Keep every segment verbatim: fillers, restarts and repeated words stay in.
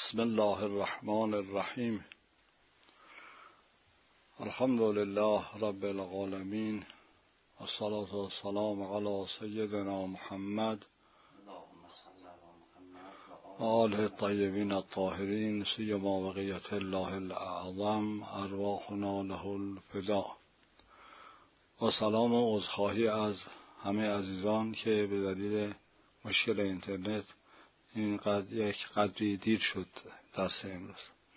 بسم الله الرحمن الرحیم. الحمد لله رب العالمین و الصلاة والسلام علی سیدنا محمد و آله الطیبین الطاهرین سیما بقیة الله الاعظم ارواحنا له الفدا. و سلام و عذرخواهی از همه عزیزان که به دلیل مشکل اینترنت اینقدر یک قدری دیر شد درس امروز.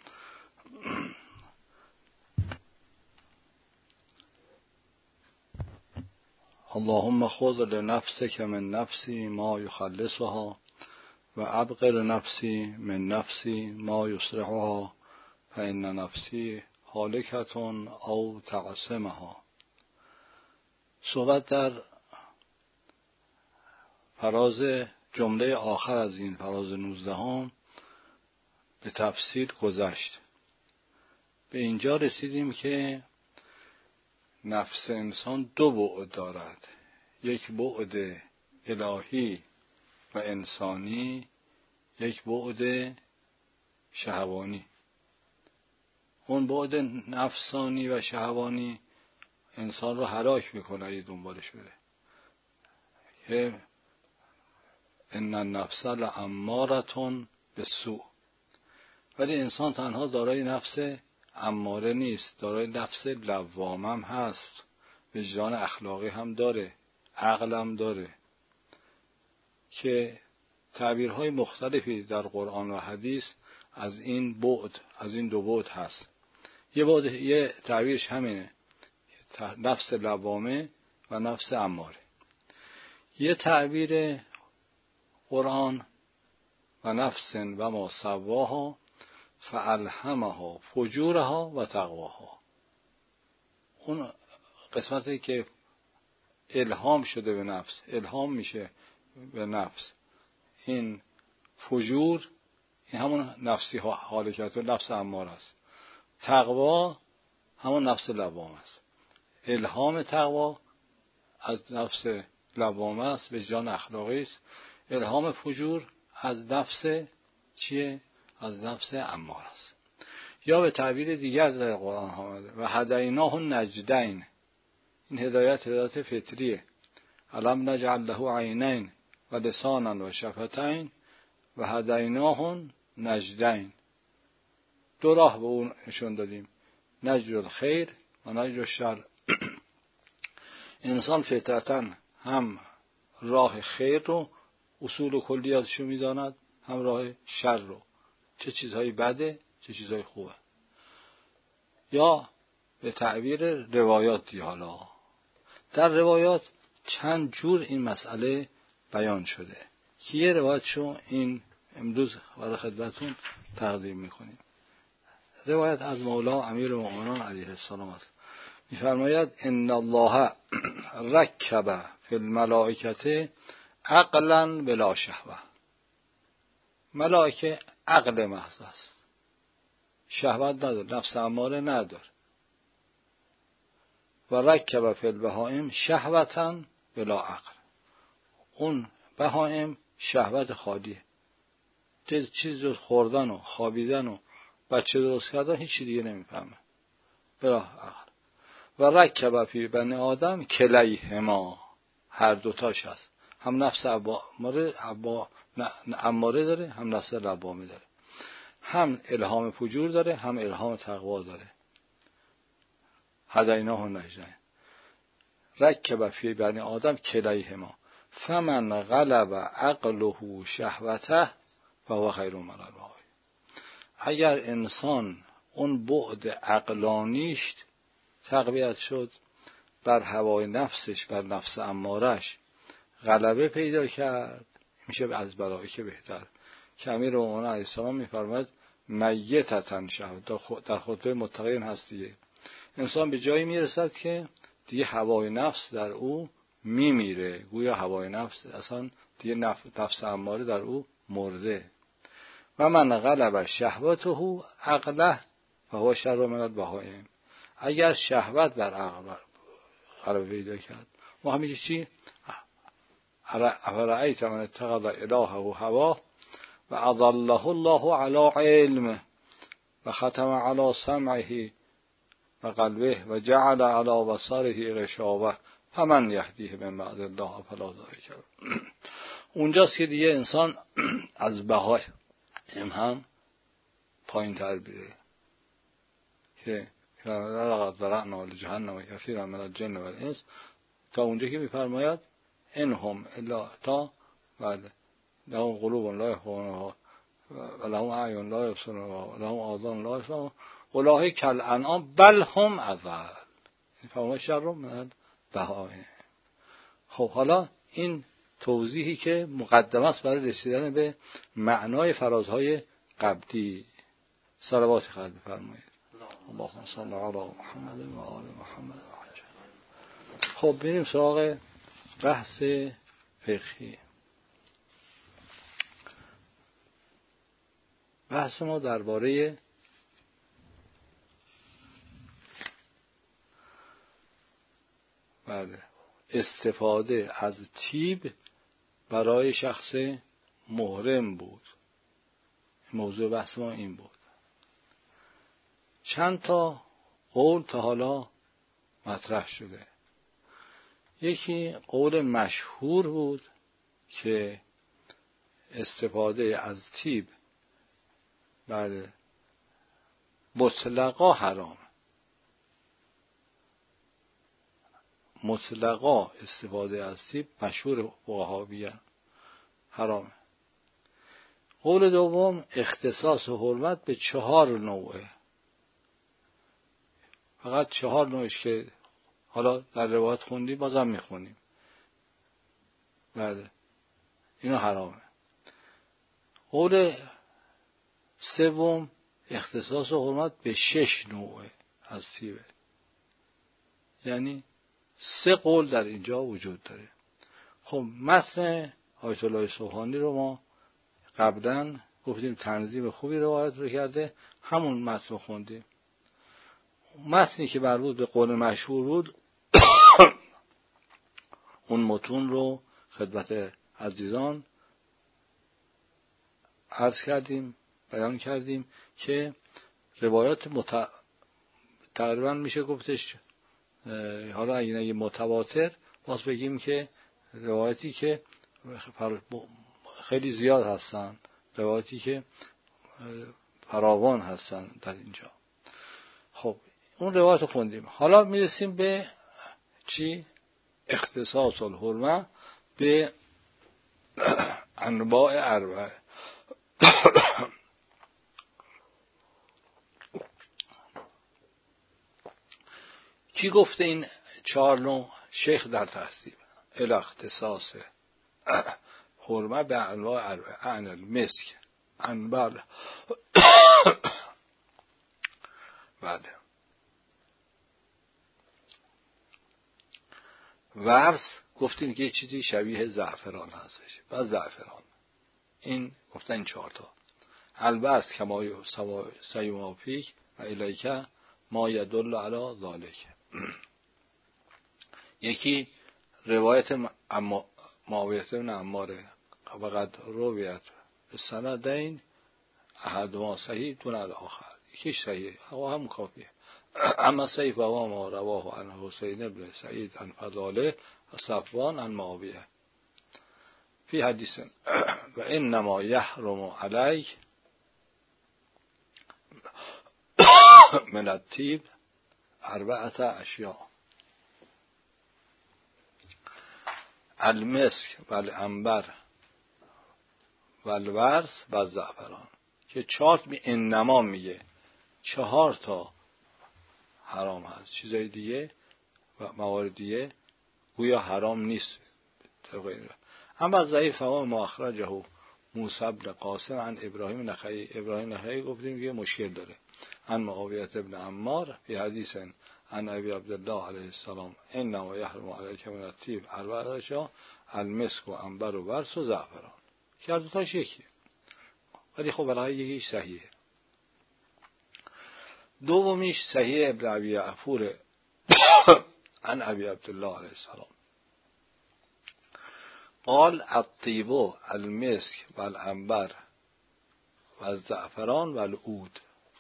اللهم خذ لنفسك من نفسی ما یخلصها و ابق لنفسی من نفسی ما یصلحها فإن نفسی هالکة او تعصمها. صحبت در فراز جمله آخر از این فراز نوزدهم به تفصیل گذشت. به اینجا رسیدیم که نفس انسان دو بعد دارد، یک بعد الهی و انسانی، یک بعد شهوانی. اون بعد نفسانی و شهوانی انسان رو هلاک میکنه اگه دنبالش بره. که ان النفس لاماره بالسوء، ولی انسان تنها دارای نفس اماره نیست، دارای نفس لوامه هم هست، وجدان اخلاقی هم داره، عقل هم داره که تعبیرهای مختلفی در قرآن و حدیث از این بعد، از این دو بعد هست. یه بعد، یه تعبیرش همینه، نفس لوامه و نفس اماره. یه تعبیر قرآن و نفس و ما سواها فالهمها فجورها و تقواها. اون قسمتی که الهام شده به نفس، الهام میشه به نفس، این فجور، این همون نفسی حالکت و نفس اماره است. تقوا همون نفس لوامه است. الهام تقوا از نفس لوامه است، وجدان اخلاقی است. الهام فجور از نفس چیه؟ از نفس اماره است. یا به تعبیر دیگر در قرآن آمده و هدیناه النجدین. این هدایت هدایت فطریه. الم نجعل له عینین و لسانا و شفتین و هدیناه النجدین. دو راه به اون نشون دادیم، نجد الخیر و نجد الشر. انسان فطرتاً هم راه خیر رو، اصول و کلیاتشو میداند، هم راه شر رو، چه چیزهایی بده چه چیزهایی خوبه. یا به تعبیر روایاتی، حالا در روایات چند جور این مسئله بیان شده که یه روایتشو این امروز برای خدمتون تقدیم میکنیم. روایت از مولا امیرالمؤمنین علیه السلام است. میفرماید ان الله رکب فی الملائکه عقلا بلا شهوه. ملائکه عقل محض است، شهوت نداره، نفس اماره نداره. و رکب فی البهائم شهوتا بلا عقل. اون بهائم شهوت خالیه، چیز جز خوردن و خوابیدن و بچه درست کردن هیچی دیگه نمیفهمه، بلا عقل. و رکب فی بنی آدم کلیهما. هر دوتاش هست، هم نفس اماره اماره داره، هم نفس لوامه داره، هم الهام فجور داره، هم الهام تقوا داره. هدیناه النجدین. رکب فی بنی آدم کلیهما فمن غلب عقله شهوته فهو خیر من البهائم. اگر انسان اون بعد عقلانیش تقویت شد، بر هوای نفسش، بر نفس امارش غلبه پیدا کرد، میشه از ملائکه بهتر. که امیرالمؤمنین علیه السلام میفرماید میتة شهوت. در خطبه متقین هست دیگه. انسان به جایی میرسد که دیگه هوای نفس در او میمیره، گویا هوای نفس اصلا دیگه نفس اماره در او مرده. و من غلب شهوته عقله فهو شر من البهائم. اگر شهوت بر عقل غلبه پیدا کرد، ما همیشه چی؟ افرأیت من اتخذ الهه هواه و اضله الله علی علم و ختم علی سمعه و قلبه و جعل علی بصره غشاوه فمن یهدیه من بعد الله فلا ذلک. اونجاست که دیگه انسان از بهای این هم پایین تر بیره که لقد ذرأنا لجهنم کثیرا من الجن والانس، تا اونجا که میفرماید انهم الا تا بله لهم قلوب لا یفقهون و لهم اعین لا یبصرون و لهم آذان لا یسمعون اولئک کالانعام بل هم اضل. این فرمایش شر من البهائم. خب حالا این توضیحی که مقدمه است برای رسیدن به معنای فرازهای قبلی. صلوات خواهد بفرمایید. اللهم صل علی محمد و آل محمد. خب بریم سراغ بحث فقهی. بحث ما درباره بله استفاده از طیب برای شخص محرم بود. موضوع بحث ما این بود. چند تا قول تا حالا مطرح شده. یکی قول مشهور بود که استفاده از طیب بله مطلقا حرام، مطلقا استفاده از طیب مشهور وهابیان حرامه. قول دوم اختصاص و حرمت به چهار نوعه، فقط چهار نوعش که حالا در روایت خوندیم بازم میخونیم بله اینا حرامه. قول سوم اختصاص و حرمت به شش نوعه از طیبه، یعنی سه قول در اینجا وجود داره. خب متن آیت الله سبحانی رو ما قبلا گفتیم تنظیم خوبی روایت رو کرده، همون متن رو خوندیم. متنی که مربوط به قول مشهور بود اون متون رو خدمت عزیزان عرض کردیم، بیان کردیم که روایات مت... تقریبا میشه گفتش حالا اگه نگه متواتر باز بگیم که روایتی که خیلی زیاد هستن، روایتی که فراوان هستن در اینجا. خب اون روایت رو خوندیم. حالا میرسیم به چی؟ اختصاص الحرمه به انواع اربعه. کی گفته این چهار نوع؟ شیخ در تهذیب الاختصاص حرمه به انواع اربعه عن المسک انبر بعد ورس گفتیم که یه چیزی شبیه زعفران هستش، بعد زعفران این گفتن این چهار تا. الورس کما سیما فیک و الیکه ما یدل علی ذالک. یکی روایت معاویه بن عمار و قد رویت به سندین احدهما صحیح دون الاخر، یکیش صحیح هوا هم کافیه. اما صحیح و ما رواه عن حسین بن سعید عن فضاله و صفوان عن معاویه فی حدیث و انما یحرم علیک من الطیب اربعه اشیاء المسک و العنبر و الورس و الزعفران، که چهار می انما میگه چهار تا حرام هست، چیزای دیگه و موارد دیگه گویا حرام نیست. اما ضعیف و ما اخرجه موسی بن قاسم عن ابراهیم نخعی. ابراهیم نخعی گفتیم که مشکل داره. عن معاویه بن عمار فی حدیث عن ابی عبدالله علیه السلام انما یحرم علیک من الطیب اربعه اشیاء المسک و عنبر و ورس و زعفران، که هر دو تاش یکیه ولی خب برای یکیش صحیحه. دومیش صحیح ابن ابی عفور عن ابی عبدالله علیه السلام قال الطیب المسک و العنبر و زعفران و العود.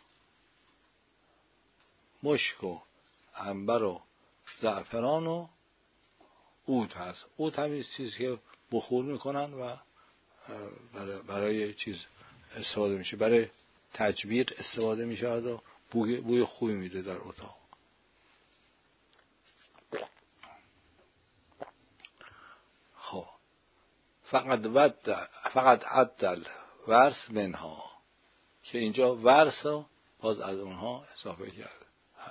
مشک و عنبر و زعفران و عود هست. عود همین چیزی که بخور میکنن و برای, برای چیز استفاده میشه، برای تجبیر استفاده میشه و بوی, بوی خوبی میده در اتاق. خب فقط ود فقط عدل ورس منها، که اینجا ورس رو باز از اونها اضافه کرده.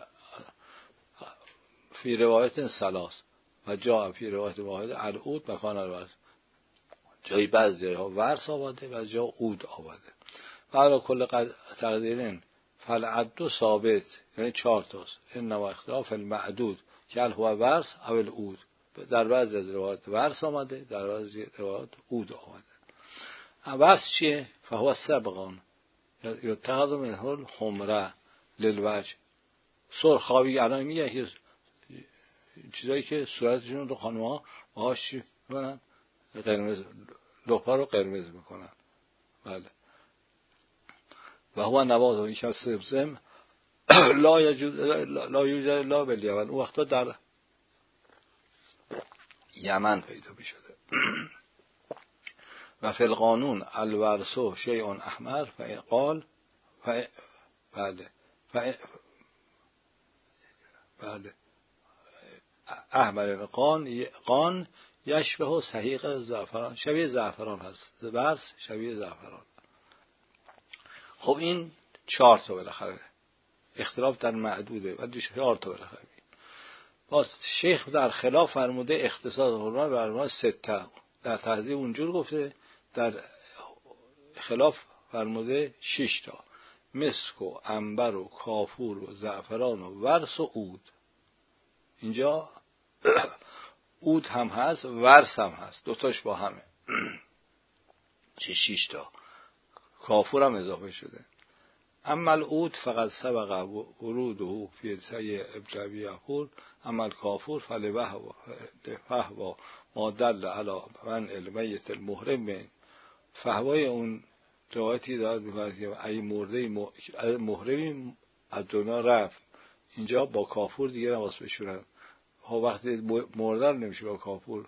فی روایت سلاس و جا فی روایت واحد العود مکان الورس، جایی بعض جایها ورس آورده و جا عود آورده. و علا کل تقدیرین فالعد ثابت، یعنی چهار تاست. انما اختلاف المعدود که هو ورس او العود، در بعض از روایات ورس آمده، در بعض روایات عود آمده. ورس چیه؟ فهو سبغان یتخذ منه الحمره للوجه، سرخابی. الان میگه که چیزایی که صورتشون رو خانم‌ها باهاش چی میکنن؟ قرمز، لپا رو قرمز میکنن. بله. و هو نبات که سبزم لا یوجد لا یوجد لا بالیمن، اون وقتا در یمن پیدا میشده. و فی القانون الورسو شیء احمر فقال ف بله ف بله احمر قان قان یشبه صحیق زعفران، شبیه زعفران هست. ورس شبیه زعفران. خب این چهار تا بالاخره اختلاف در معدوده ولی چهار تا بالاخره. باز شیخ در خلاف فرموده اختصاص حرمه بر ما سته، در تهذیب اونجور گفته، در خلاف فرموده شش تا: مسک و عنبر و کافور و زعفران و ورس و عود. اینجا عود هم هست، ورس هم هست، دوتاش با همه. چه شش تا. کافور هم اضافه شده. اما العود فقط سبق وروده فی سی ابن یحور، اما الکافور فلفهوا ما دل علی من المیت المحرم. فهوای اون روایتی دارد می‌فرماید که ای مرده محرمی از دنیا رفت، اینجا با کافور دیگه نماز بشورن. ها وقتی مرده نمیشه با کافور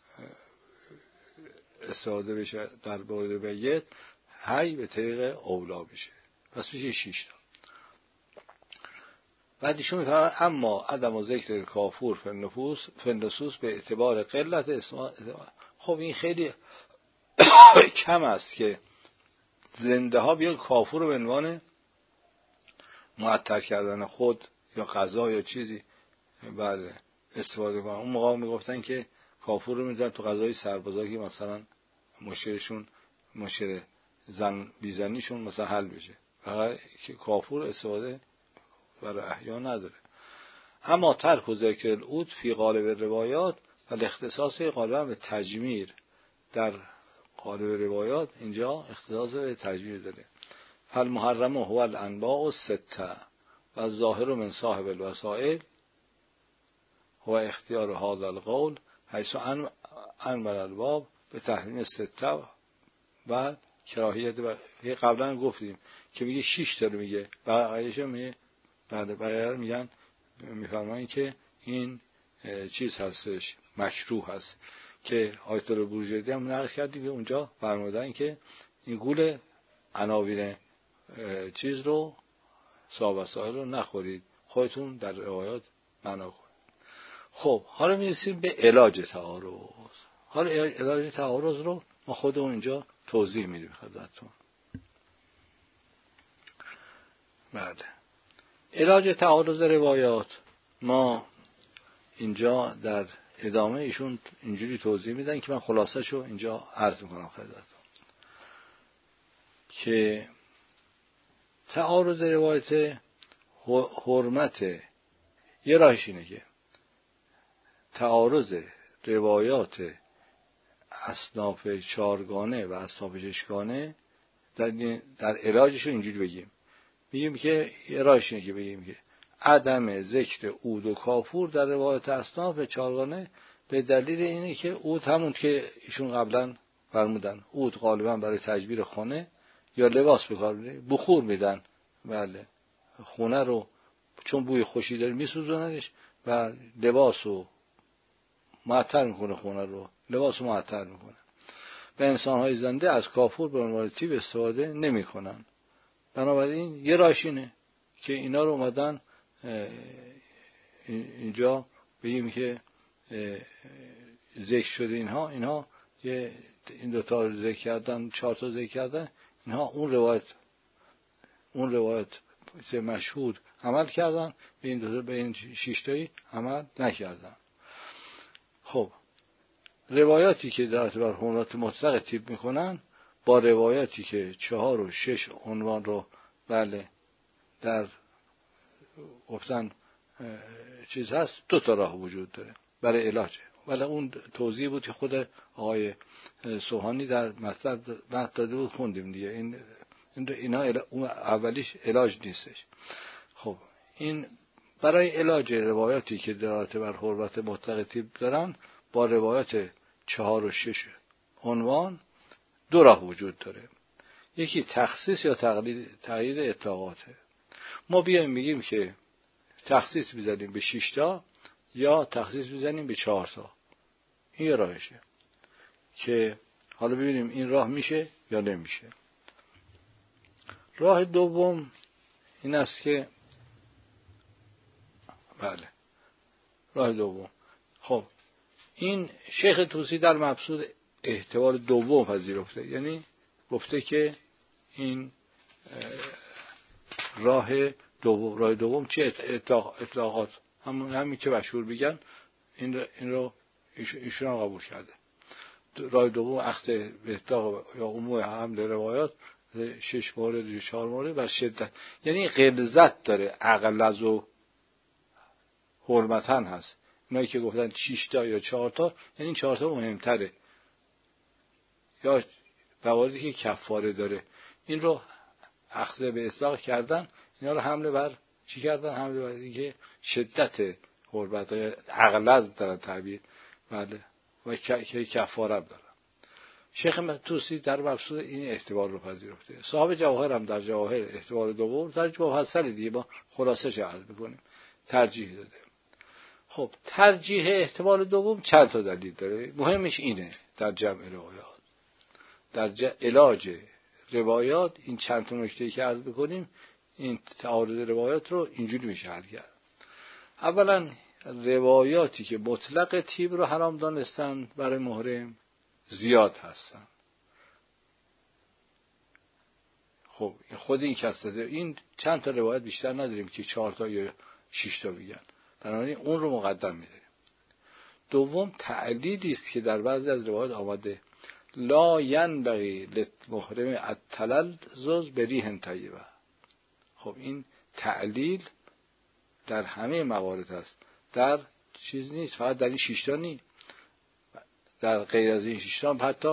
استفاده بشه در مورد میت، هی به طریق اولا بشه. پس میشه شش تا. بعدشون میفهمن اما عدم و ذکر کافور فنفوس فندسوس به اعتبار قلت اسما. خب این خیلی کم است که زنده ها بیان کافور رو به عنوان معطر کردن خود یا غذا یا چیزی بله استفاده کنن. اون موقع میگفتن که کافور رو میذارن تو غذای سربازا که مثلا مشکلشون مشکل زن بیزنیشون مثلا حل بشه، فقط که کافور استفاده برای احیا نداره. اما ترک و ذکر العود فی غالب روایات و الاختصاص غالبا به تجمیر، در غالب روایات اینجا اختصاص به تجمیر داره. فالمحرم هو الانواع السته و الظاهر من صاحب الوسائل هو اختیار هذا القول حیث انبر الباب به تحریم السته و کراهیت. و قبلا گفتیم که میگه شش تا رو میگه، بقیه‌اش میگه بعد بقیه میگن میفرمایین که این چیز هستش، مکروه هست، که آیت الله بروجردی هم نقل کردیم که اونجا فرمودن که این گول عناوین چیز رو صاحب وسائل رو نخورید، خودتون در روایات معنا کنید. خب حالا میرسیم به علاج تعارض. حالا علاج تعارض رو ما خودمون اینجا توضیح میدیم خدمتتون. بله، علاج تعارض روایات ما اینجا در ادامه ایشون اینجوری توضیح میدن که من خلاصه شو اینجا عرض میکنم خدمتتون که تعارض روایت حرمت یه راهش اینه که تعارض روایات اصناف چارگانه و اصناف ششگانه در در علاجش رو اینجوری بگیم میگیم که یه راهش اینه که بگیم که عدم ذکر عود و کافور در روایت اصناف چارگانه به دلیل اینه که عود همون که ایشون قبلا فرمودن، عود غالبا برای تجبیر خانه یا لباس به کار میبرن، بخور میدن. بله، خونه رو چون بوی خوشی داره میسوزوننش و لباس رو معطر میکنه، خونه رو لباس رو معطر میکنه. و انسان‌های زنده از کافور به عنوان طیب استفاده نمی‌کنن. بنابراین یه راهش اینه که اینا رو اومدن اینجا بگیم که ذکر شده اینها اینها یه این دو تا رو ذکر کردن، چهار تا ذکر کردن، اینها اون روایت اون روایت مشهور عمل کردن، به این دو تا به این شش تایی عمل نکردن. خب روایاتی که در بر حرمت مطلق طیب میکنن با روایاتی که چهار و شش عنوان رو بله در گفتن چیز هست، دو تا راه وجود داره برای علاج. ولی اون توضیح بود که خود آقای سوهانی در مطلب داده بود، خوندیم دیگه. این اینا اون اولیش علاج نیستش. خب این برای علاج روایاتی که دلالت بر حرمت مطلق طیب دارن با روایات چهار و شش عنوان دو راه وجود داره. یکی تخصیص یا تقیید اطلاقاته. ما بیایم میگیم که تخصیص بزنیم به شش تا یا تخصیص بزنیم به چهار تا. این یه راهشه که حالا ببینیم این راه میشه یا نمیشه. راه دوم این است که بله راه دوم خب این شیخ طوسی در مبسوط احتمال دوم پذیرفته، یعنی گفته که این راه دوم راه دوم چه اطلاق اطلاقات همون همین که مشهور میگن این این رو ایشون هم قبول کرده. راه دوم اخذ به اطلاق یا عموم حمل روایات شش مورد یا چهار مورد بر شدت، یعنی غلظت داره، اغلظ و حرمتن هست. اینایی که گفتن شش تا یا چهار تا، یعنی این چهار تا مهمتره، یا مواردی که کفاره داره این رو اخذ به اطلاق کردن، اینا رو حمله بر چی کردن؟ حمله بر اینکه شدت حرمت اغلظ دارن تعبیر بله و که کفاره دارن. شیخ طوسی در مبسوط این احتمال رو پذیرفته. صاحب جواهر هم در جواهر احتمال دوم در مفصل دیگه با خلاصه چه عرض بکنیم ترجیح داده. خب ترجیح احتمال دوم چند تا دلیل داره، مهمش اینه در جمع روایات، در علاج روایات این چند تا نکته که عرض بکنیم این تعارض روایات رو اینجوری میشه حل کرد. اولا روایاتی که مطلق طیب رو حرام دانستن برای محرم زیاد هستن. خب خود این کسته این چند تا روایت بیشتر نداریم که چهار تا یا شش تا بگن، بنابراین اون رو مقدم می‌داریم. دوم تعلیلی است که در بعضی از روایات آمده لا ینبغی للمحرم التلذذ بریح طیبه. خب این تعلیل در همه موارد هست، در چیز نیست، فقط در این شش تا نیست، در غیر از این شش تا هم حتی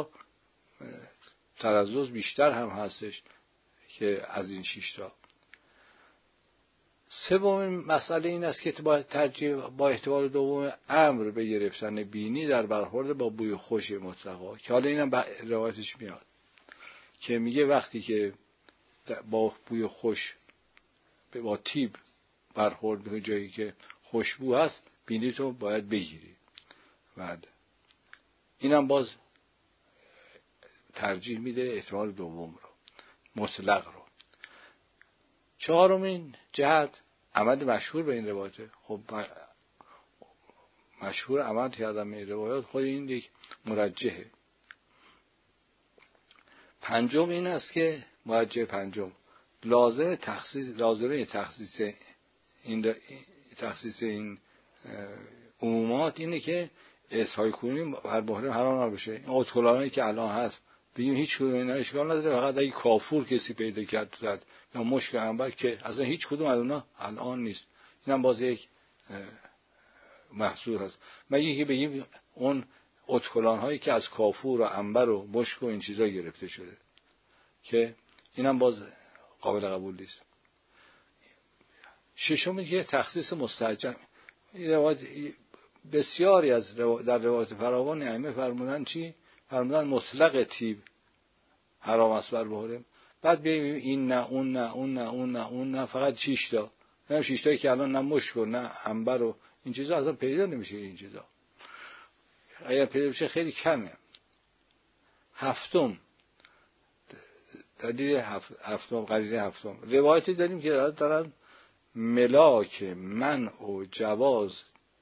تلذذ بیشتر هم هستش که از این شش تا. سومین مسئله این است که با ترجیح با احتمال دوم امر به گرفتن بینی در برخورد با بوی خوش مطلقا، که حالا اینم روایتش میاد که میگه وقتی که با بوی خوش با طیب برخورد به جایی که خوشبو هست بینی تو باید بگیری. بعد اینم باز ترجیح میده احتمال دوم رو، مطلق رو. چهارمین جهت عمل مشهور به این روایته. خب مشهور عمل کردن به این روایات خود این یک مرجحه. پنجم این است که مرجح پنجم لازم تخصیص لازمه تخصیص این تخصیص این عمومات اینه که اصحای کنونی هر محرم حرام نباشه. این ادخلانایی که الان هست بگیم هیچ کدوم اینا اشکال نداره، فقط اگه کافور کسی پیدا کرد زد یا مشک عنبر که اصلا هیچ کدوم از اونا الان نیست، اینم باز یک محصور هست. مگه که بگیم اون ادخلان هایی که از کافور و عنبر و مشک و این چیزا گرفته شده که اینم باز قابل قبول نیست. ششم که تخصیص مستعجل. روایت بسیاری از رو... در روایت فراوان ائمه فرمودن چی؟ فرمودن مطلق طیب حرام است بر محرم، بعد ببینیم این نه اون نه اون نه اون نه اون نه فقط شش تا، نه شش تایی که الان نه مشک و نه عنبر و این چیزا اصلا پیدا نمیشه. این چیزا اگر پیدا بشه خیلی کمه. هفتم دلیل هفتم قرینه هفتم روایتی داریم که دارن ملاک منع و جواز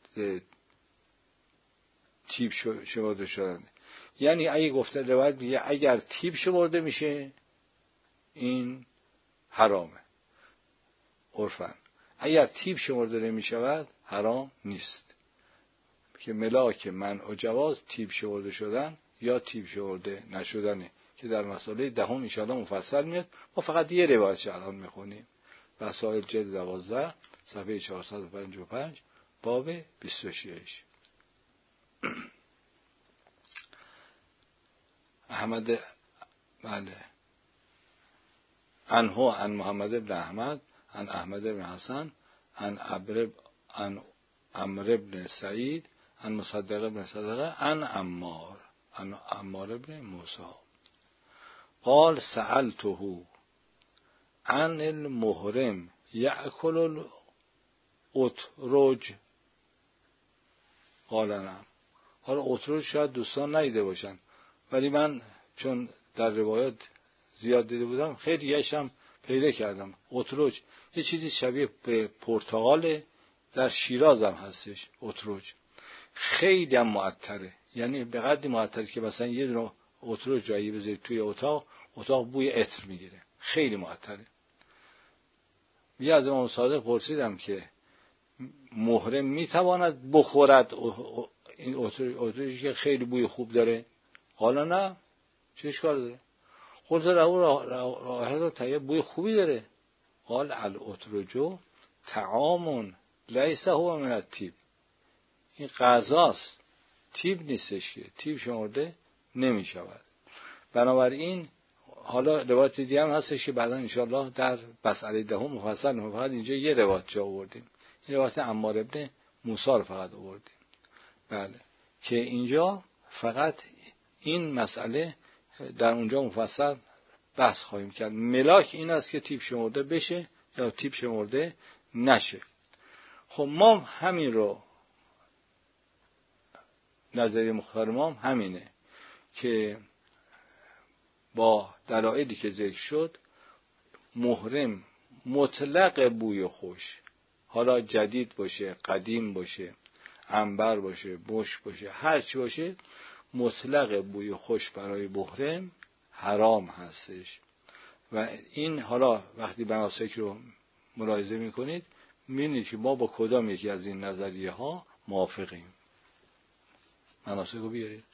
تیب شمرده شدن. یعنی اگه گفته روایت میگه اگر تیب شمرده میشه این حرامه عرفاً، اگر تیب شمرده نمیشود حرام نیست. که ملاک منع و جواز تیب شمرده شدن یا تیب شمرده نشدنه که در مسئله دهم ان شاءالله مفصل میاد. ما فقط یه روایت الان میخونیم. وسائل جلد دوازده صفحه چهارصد و پنجاه و پنج باب بیست و شش. احمد بله عنه عن محمد بن احمد عن احمد بن حسن عن عمرو عن عمرو بن سعید عن مصدق بن صدقه عن عمار عن عمار بن موسی قال سألته عن المحرم یأکل الاترج قال نعم. حالا اترج شاید دوستان ندیده باشن، ولی من چون در روایات زیاد دیده بودم خیلی یشم پیدا کردم. اترج یه چیزی شبیه به پرتقال، در شیراز هم هستش اترج، خیلی هم معطره. یعنی به قدری معطره که مثلا یه دونه اترج جایی بذارید توی اتاق اتاق بوی عطر میگیره، خیلی معطره. یه از امام صادق پرسیدم که محرم میتواند بخورد این اترجی که خیلی بوی خوب داره؟ قال نه، چه اشکال داره؟ خود راه طیب بوی خوبی داره. قال الاترجو طعام لیس هو من الطیب، این غذاست، طیب نیستش که طیب شمرده نمی شود. بنابراین حالا روایت دیگه هم هستش که بعدا انشاءالله در مسئله دهم مفصل نمی‌کنم، فقط اینجا یه روایت جا آوردیم. این روایت عمار ابن موسی رو فقط آوردیم. بله که اینجا فقط این مسئله در اونجا مفصل بحث خواهیم کرد. ملاک این است که تیپ شمرده بشه یا تیپ شمرده نشه. خب ما همین رو نظریه مختار ما همینه که با دلایلی که ذکر شد محرم مطلق بوی خوش، حالا جدید باشه قدیم باشه عنبر باشه مشک باشه هر چی باشه، مطلق بوی خوش برای محرم حرام هستش. و این حالا وقتی مناسک رو ملاحظه میکنید میبینید که ما با کدام یکی از این نظریه ها موافقیم. مناسک رو بیارید.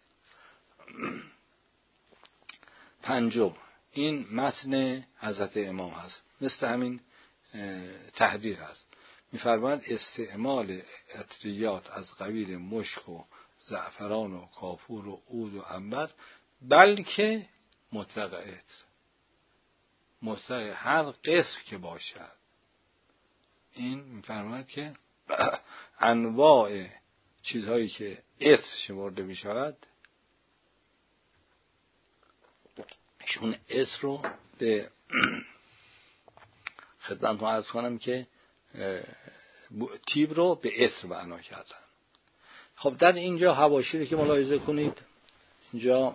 پنجم، این متن حضرت امام هست، مثل همین تحریر هست. می‌فرماید استعمال عطریات از قبیل مشک و زعفران و کافور و عود و عنبر، بلکه مطلق عطر، مطلق هر قسم که باشد. این می‌فرماید که انواع چیزهایی که عطر شمرده می‌شود، شون عطر رو به خدمتتون عرض کنم که تیب رو به عطر معنا کردن. خب در اینجا حواشی رو که ملاحظه کنید، اینجا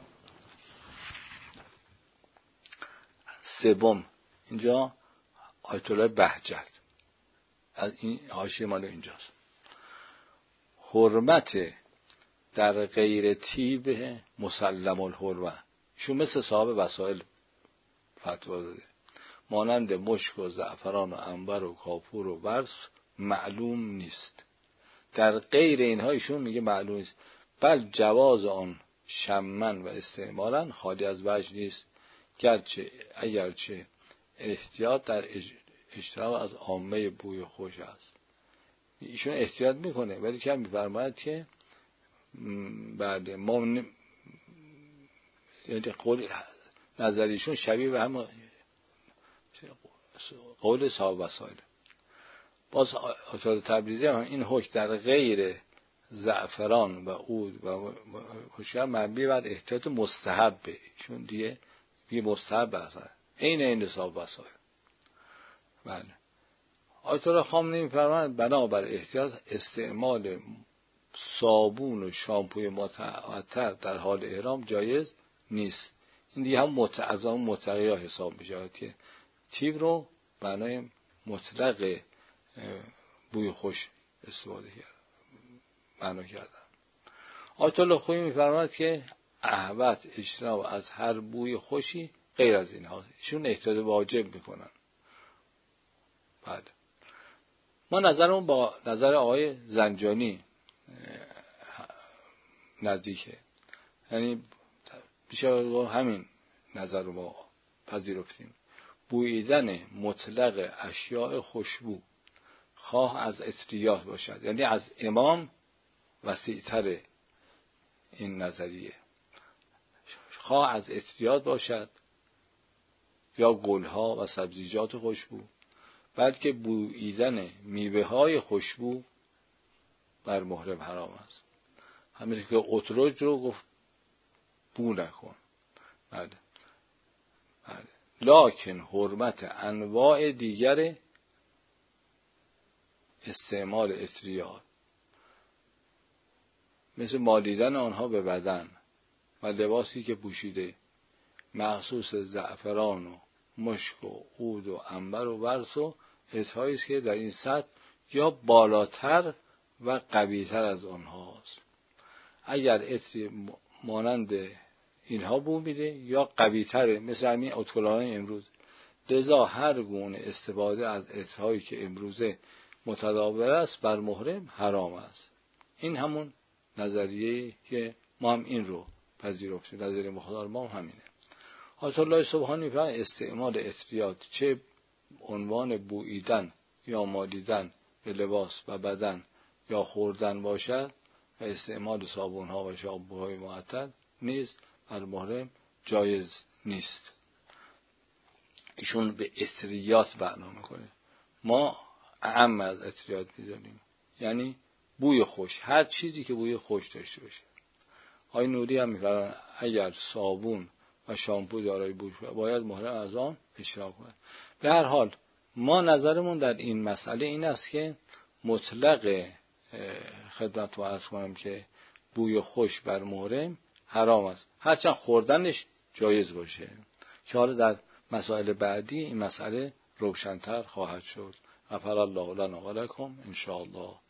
سوم، اینجا آیت الله بهجت از این حاشیه مال اینجاست. حرمت در غیر تیب مسلم الحرمه، ایشون مثل صاحب وسائل فتوا داده، مانند مشک و زعفران و عنبر و کافور و برس معلوم نیست. در غیر اینها ایشون میگه معلوم نیست، بل جواز آن شمن و استعمالا خالی از وجه نیست، گرچه اگرچه احتیاط در اجتناب از عامه بوی خوش است. ایشون احتیاط میکنه ولی که میفرماید که بعد ما یعنی قول نظریشون شبیه به هم قول صاحب وسائل. باز آیت تبریزی هم این حکم در غیر زعفران و عود و مشکل مبنی بر احتیاط مستحبه، چون دیگه یه مستحب هست، این این حساب وسایل. بله. آیت الله خامنه‌ای می‌فرمایند بنابر احتیاط استعمال صابون و شامپوی متعطر در حال احرام جایز نیست. این دیگه هم متعظم متقی حساب میشه که تیب رو معنای مطلق بوی خوش استفاده کرد معنا کردن. آیت الله خویی می‌فرماید که احوط اجتناب از هر بوی خوشی غیر از اینها، ایشون احتیاط واجب میکنن. بعد ما نظرمون با نظر آقای زنجانی نزدیکه، یعنی بیشتر همین نظر رو ما پذیرفتیم. بوییدن مطلق اشیاء خوشبو خواه از عطریات باشد، یعنی از امام وسیع‌تر این نظریه، خواه از عطریات باشد یا گلها و سبزیجات خوشبو، بلکه بوییدن میوه های خوشبو بر محرم حرام است. همین که اتروج رو گفت بو نکن. بله. بله. لکن حرمت انواع دیگر استعمال عطریات مثل مالیدن آنها به بدن و لباسی که پوشیده مخصوص زعفران و مشک و عود و عنبر و ورس و عطرهایی است که در این سطح یا بالاتر و قوی‌تر از آنهاست. اگر عطری مانند اینها بو میده یا قوی‌تره مثل همین اتکلان امروز، لذا هر گونه استفاده از عطرهایی که امروزه متداول است بر محرم حرام است. این همون نظریه که ما هم این رو پذیرفتیم، نظریه مختار ما هم همینه. آیت الله سبحانی فرمود استعمال عطریات چه عنوان بوییدن یا مالیدن به لباس و بدن یا خوردن باشد و استعمال صابون‌ها و شامپوهای معطر نیز بر محرم جایز نیست. ایشون به عطریات معنا میکنه، ما اعم از عطریات میدونیم، یعنی بوی خوش، هر چیزی که بوی خوش داشته باشه. آقای نوری هم میگن اگر صابون و شامپو دارای بوی باید محرم از آن اجتناب کنه. به هر حال ما نظرمون در این مسئله این است که مطلق خدمت رو عرض کنم که بوی خوش بر محرم حرام است، هرچند خوردنش جایز باشه، که حالا در مسائل بعدی این مسئله روشن‌تر خواهد شد. غفر الله لنا و لکم ان شاء الله.